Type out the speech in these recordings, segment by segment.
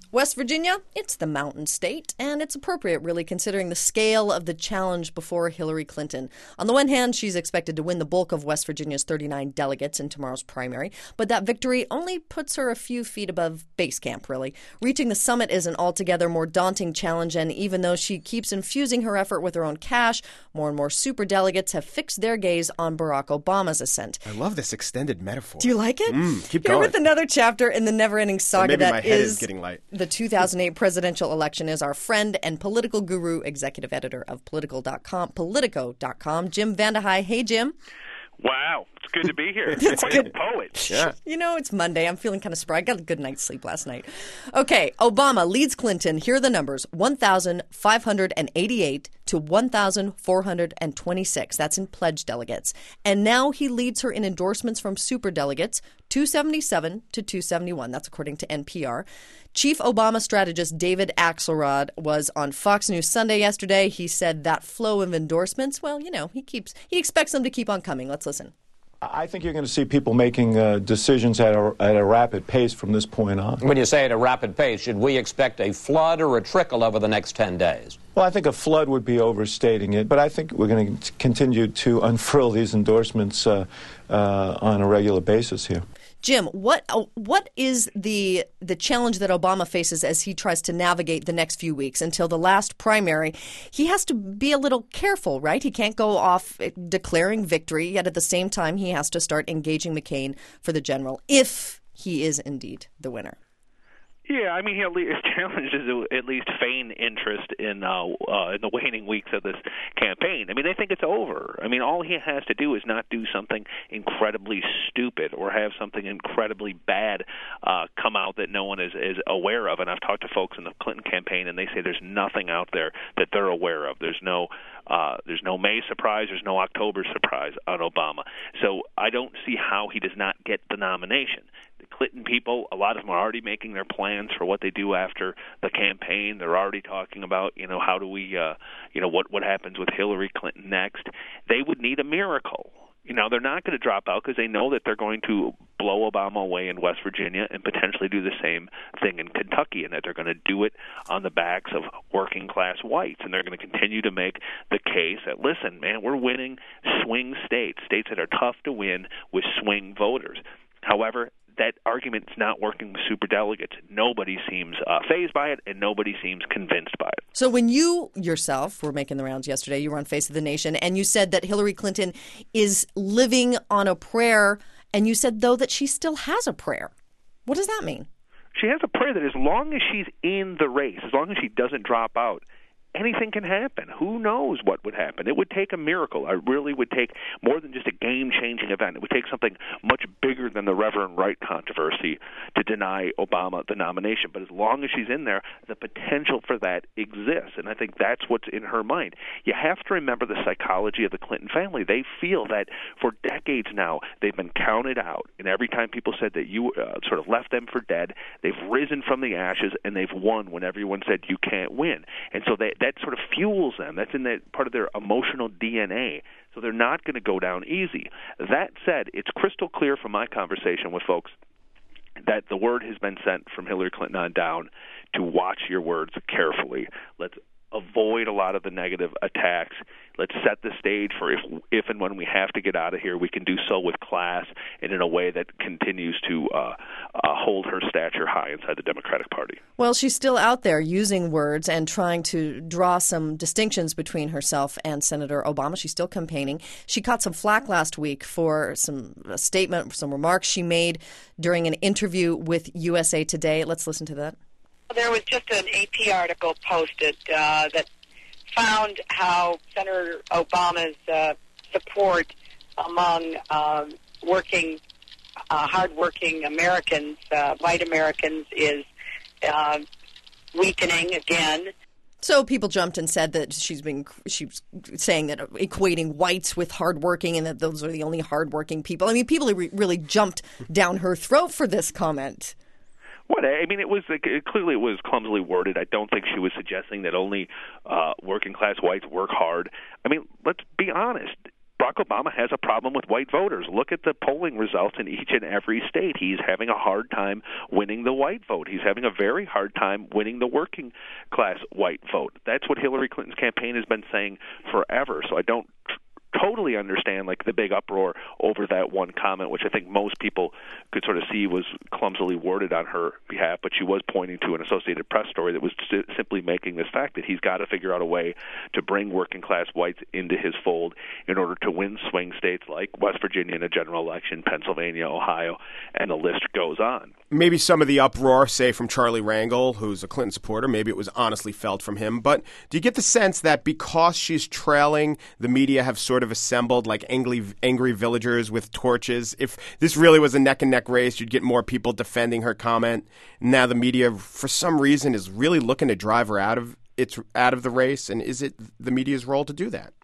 West Virginia, it's the mountain state, and it's appropriate, really, considering the scale of the challenge before Hillary Clinton. On the one hand, she's expected to win the bulk of West Virginia's 39 delegates in tomorrow's primary, but that victory only puts her a few feet above base camp, really. Reaching the summit is an altogether more daunting challenge, and even though she keeps infusing her effort with her own cash, more and more superdelegates have fixed their gaze on Barack Obama's ascent. I love this extended metaphor. Do you like it? Keep Here going. with another chapter in the never-ending saga Maybe that my head is getting light. The 2008 presidential election is our friend and political guru, executive editor of Politico.com, Jim Vandehei. Hey, Jim. Wow, it's good to be here. It's Quite good. a poet. Yeah. You know, it's Monday. I'm feeling kind of spry. I got a good night's sleep last night. Okay, Obama leads Clinton. Here are the numbers: 1,588 to 1,426. That's in pledged delegates. And now he leads her in endorsements from superdelegates, 277 to 271. That's according to NPR. Chief Obama strategist David Axelrod was on Fox News Sunday yesterday. He said that flow of endorsements, well, you know, he expects them to keep on coming. Let's listen. I think you're going to see people making decisions at a rapid pace from this point on. When you say at a rapid pace, should we expect a flood or a trickle over the next 10 days? Well, I think a flood would be overstating it, but I think we're going to continue to unfurl these endorsements on a regular basis here. Jim, what is the challenge that Obama faces as he tries to navigate the next few weeks until the last primary? He has to be a little careful, right? He can't go off declaring victory, yet at the same time he has to start engaging McCain for the general if he is indeed the winner. Yeah, I mean, his challenge is to at least feign interest in the waning weeks of this campaign. I mean, they think it's over. I mean, all he has to do is not do something incredibly stupid or have something incredibly bad come out that no one is aware of. And I've talked to folks in the Clinton campaign, and they say there's nothing out there that they're aware of. There's no May surprise. There's no October surprise on Obama. So I don't see how he does not get the nomination. The Clinton people, a lot of them are already making their plans for what they do after the campaign. They're already talking about, how do we, what happens with Hillary Clinton next. They would need a miracle. They're not going to drop out because they know that they're going to blow Obama away in West Virginia and potentially do the same thing in Kentucky, and that they're going to do it on the backs of working-class whites. And they're going to continue to make the case that, listen, man, we're winning swing states that are tough to win with swing voters. However, that argument's not working with superdelegates. Nobody seems fazed by it, and nobody seems convinced by it. So when you yourself were making the rounds yesterday, you were on Face of the Nation, and you said that Hillary Clinton is living on a prayer, and you said, though, that she still has a prayer. What does that mean? She has a prayer that as long as she's in the race, as long as she doesn't drop out, anything can happen. Who knows what would happen? It would take a miracle. It really would take more than just a game-changing event. It would take something much bigger than the Reverend Wright controversy to deny Obama the nomination. But as long as she's in there, the potential for that exists. And I think that's what's in her mind. You have to remember the psychology of the Clinton family. They feel that for decades now they've been counted out. And every time people said that you sort of left them for dead, they've risen from the ashes and they've won when everyone said you can't win. And so that sort of fuels them. That's in that part of their emotional DNA. So they're not going to go down easy. That said, it's crystal clear from my conversation with folks that the word has been sent from Hillary Clinton on down to watch your words carefully. Let's avoid a lot of the negative attacks. Let's set the stage for if and when we have to get out of here, we can do so with class and in a way that continues to hold her stature high inside the Democratic Party. Well, she's still out there using words and trying to draw some distinctions between herself and Senator Obama. She's still campaigning. She caught some flack last week for some remarks she made during an interview with USA Today. Let's listen to that. There was just an AP article posted that found how Senator Obama's support among hardworking Americans, white Americans, is weakening again. So people jumped and said that she's saying that equating whites with hardworking and that those are the only hardworking people. I mean, people really jumped down her throat for this comment. What? I mean, it was clearly it was clumsily worded. I don't think she was suggesting that only working class whites work hard. I mean, let's be honest. Barack Obama has a problem with white voters. Look at the polling results in each and every state. He's having a hard time winning the white vote. He's having a very hard time winning the working class white vote. That's what Hillary Clinton's campaign has been saying forever. So I don't totally understand like the big uproar over that one comment, which I think most people could sort of see was clumsily worded on her behalf, but she was pointing to an Associated Press story that was simply making this fact that he's got to figure out a way to bring working class whites into his fold in order to win swing states like West Virginia in a general election, Pennsylvania, Ohio, and the list goes on. Maybe some of the uproar, say, from Charlie Rangel, who's a Clinton supporter, maybe it was honestly felt from him. But do you get the sense that because she's trailing, the media have sort of assembled like angry villagers with torches? If this really was a neck-and-neck race, you'd get more people defending her comment. Now the media, for some reason, is really looking to drive her out of the race. And is it the media's role to do that?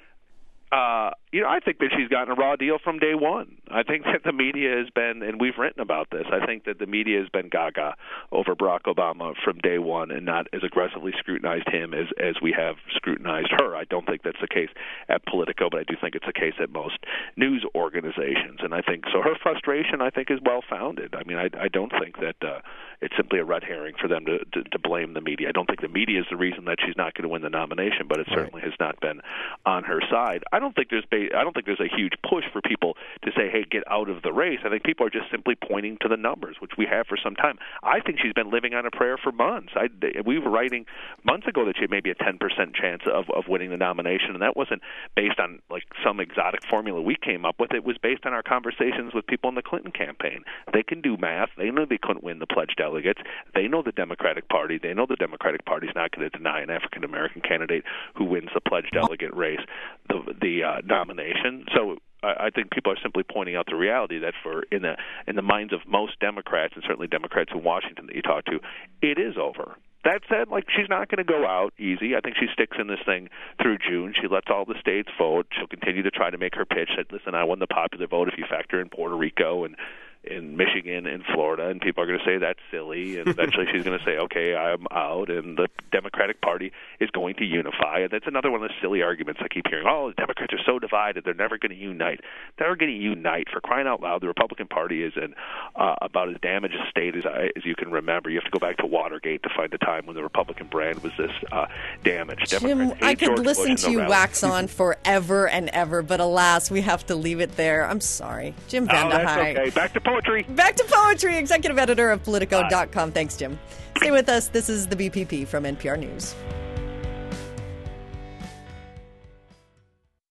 I think that she's gotten a raw deal from day one. I think that the media has been, and we've written about this, I think that the media has been gaga over Barack Obama from day one and not as aggressively scrutinized him as we have scrutinized her. I don't think that's the case at Politico, but I do think it's the case at most news organizations. And I think, so her frustration, I think, is well-founded. I mean, I don't think that it's simply a red herring for them to blame the media. I don't think the media is the reason that she's not going to win the nomination, but it certainly has not been on her side. I don't think there's a huge push for people to say, hey, get out of the race. I think people are just simply pointing to the numbers, which we have for some time. I think she's been living on a prayer for months. We were writing months ago that she had maybe a 10% chance of winning the nomination, and that wasn't based on like some exotic formula we came up with. It was based on our conversations with people in the Clinton campaign. They can do math. They know they couldn't win the pledge delegates. They know the Democratic Party. They know the Democratic Party's not going to deny an African-American candidate who wins the pledge delegate race the nomination. So I think people are simply pointing out the reality that in the minds of most Democrats, and certainly Democrats in Washington that you talk to, it is over. That said, like, she's not going to go out easy. I think she sticks in this thing through June. She lets all the states vote. She'll continue to try to make her pitch that, listen, I won the popular vote if you factor in Puerto Rico and in Michigan and Florida, and people are going to say that's silly, and eventually she's going to say, okay, I'm out, and the Democratic Party is going to unify. And that's another one of the silly arguments I keep hearing. Oh, the Democrats are so divided, they're never going to unite. They're going to unite. For crying out loud, the Republican Party is in about as damaged a state as you can remember. You have to go back to Watergate to find the time when the Republican brand was this damaged. Jim, I could listen to you wax on forever and ever, but alas, we have to leave it there. I'm sorry. Jim Vandehei. That's okay. Back to poetry. Back to poetry, executive editor of Politico.com. Thanks, Jim. Stay with us. This is the BPP from NPR News.